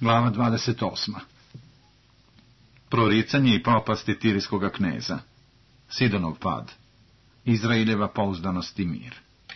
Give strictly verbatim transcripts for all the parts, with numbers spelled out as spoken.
Glava dvadeset osma. Proricanje i propasti Tirijskoga kneza. Sidonov pad. Izraeljeva pouzdanost i mir.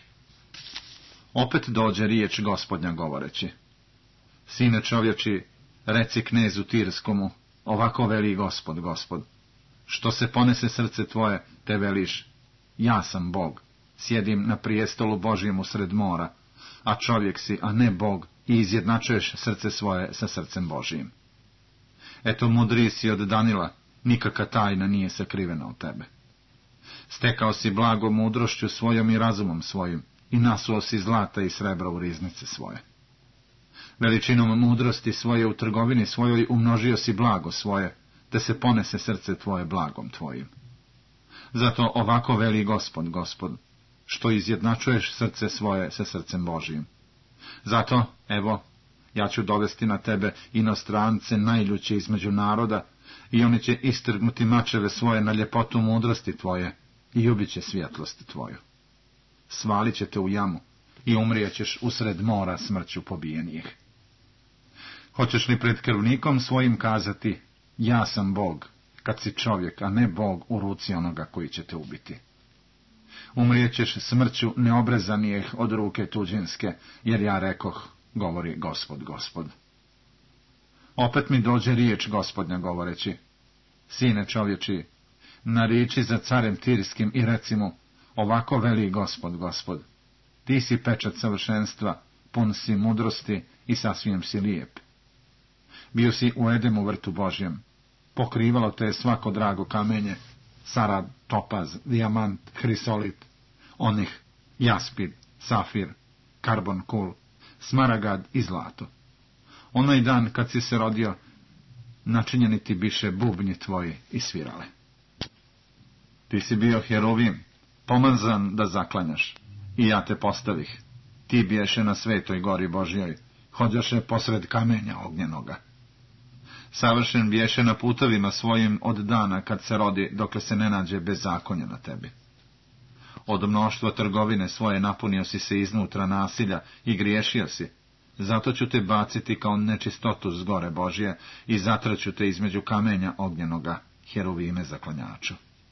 Opet dođe riječ Gospodnja govoreći: Sine čovječi, reci knezu Tirskomu, ovako veli Gospod, Gospod, što se ponese srce tvoje, te veliš, ja sam Bog, sjedim na prijestolu Božjem usred mora, a čovjek si, a ne Bog, i izjednačuješ srce svoje sa srcem Božijim. Eto, mudriji si od Danila, nikaka tajna nije sakrivena od tebe. Stekao si blago mudrošću svojom i razumom svojim, i nasuo si zlata i srebra u riznice svoje. Veličinom mudrosti svoje u trgovini svojoj umnožio si blago svoje, te se ponese srce tvoje blagom tvojim. Zato ovako veli Gospod, Gospod, što izjednačuješ srce svoje sa srcem Božijim. Zato, evo, ja ću dovesti na tebe inostrance najljuće između naroda, i oni će istrgnuti mačeve svoje na ljepotu mudrosti tvoje, i ubit će svjetlost tvoju. Svalit će te u jamu, i umrijećeš usred mora smrću pobijenih. Hoćeš li pred krvnikom svojim kazati, ja sam Bog, kad si čovjek, a ne Bog u ruci onoga koji će te ubiti? Umrijećeš smrću neobrezanijeh od ruke tuđinske, jer ja rekoh, govori Gospod, Gospod. Opet mi dođe riječ Gospodnja govoreći: Sine čovječi, nariči za carem Tirskim i reci mu, ovako veli Gospod, Gospod, ti si pečat savršenstva, pun si mudrosti i sasvim si lijep. Bio si u Edemu vrtu Božjem, pokrivalo te je svako drago kamenje, sarad, topaz, dijamant, hrisolit, onih, jaspid, safir, karbon kul, smaragad i zlato. Onaj dan kad si se rodio, načinjeni ti biše bubnji tvoji i svirale. Ti si bio herovim, pomazan da zaklanjaš, i ja te postavih. Ti biješe na svetoj gori Božjoj, hođaše posred kamenja ognjenoga. Savršen biješe na putovima svojim od dana kad se rodi, dokle se ne nađe bezakonja na tebi. Od mnoštva trgovine svoje napunio si se iznutra nasilja i griješio si, zato ću te baciti kao nečistotu s gore Božje i zatraću te između kamenja ognjenoga, heruvime zaklanjaču.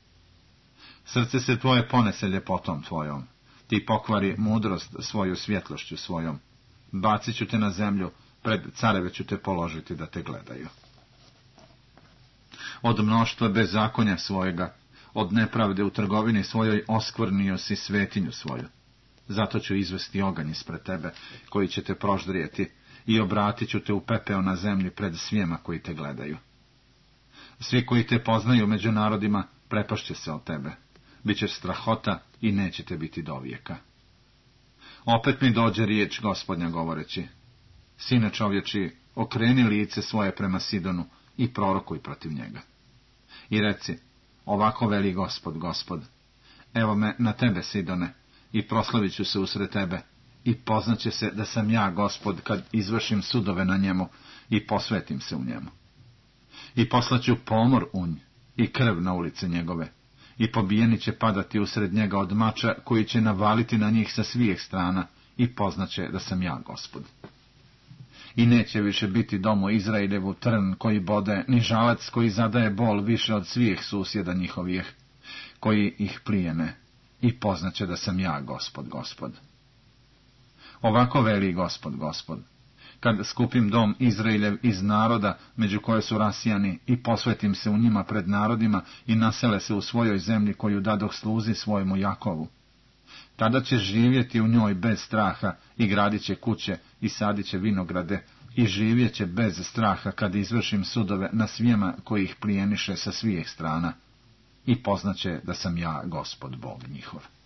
Srce se tvoje ponese ljepotom tvojom, ti pokvari mudrost svoju svjetlošću svojom, bacit ću te na zemlju, pred careve ću te položiti da te gledaju. Od mnoštva bezakonja svojega, od nepravde u trgovini svojoj oskvrnio si svetinju svoju. Zato ću izvesti oganj ispred tebe, koji će te proždrijeti, i obratit ću te u pepeo na zemlji pred svijema koji te gledaju. Svi koji te poznaju među narodima prepašće se od tebe, bićeš strahota i neće te biti dovijeka. Opet mi dođe riječ Gospodnja govoreći: Sine čovječi, okreni lice svoje prema Sidonu i prorokuj protiv njega. I reci, ovako veli Gospod, Gospod, evo me na tebe, Sidone, i proslavit ću se usred tebe, i poznaće se da sam ja Gospod kad izvršim sudove na njemu i posvetim se u njemu. I poslaću pomor unj i krv na ulice njegove, i pobijeni će padati usred njega od mača koji će navaliti na njih sa svih strana, i poznaće da sam ja Gospod. I neće više biti domu Izraeljevu trn koji bode, ni žalac koji zadaje bol više od svih susjeda njihovih, koji ih plijene, i poznaće da sam ja Gospod, Gospod. Ovako veli Gospod, Gospod, kad skupim dom Izraeljev iz naroda, među koje su rasijani, i posvetim se u njima pred narodima, i nasele se u svojoj zemlji koju dadoh sluzi svojemu Jakovu. Tada će živjeti u njoj bez straha, i gradit će kuće, i sadit će vinograde, i živjet će bez straha kad izvršim sudove na svijema koji ih plijeniše sa svih strana, i poznaće da sam ja Gospod Bog njihov.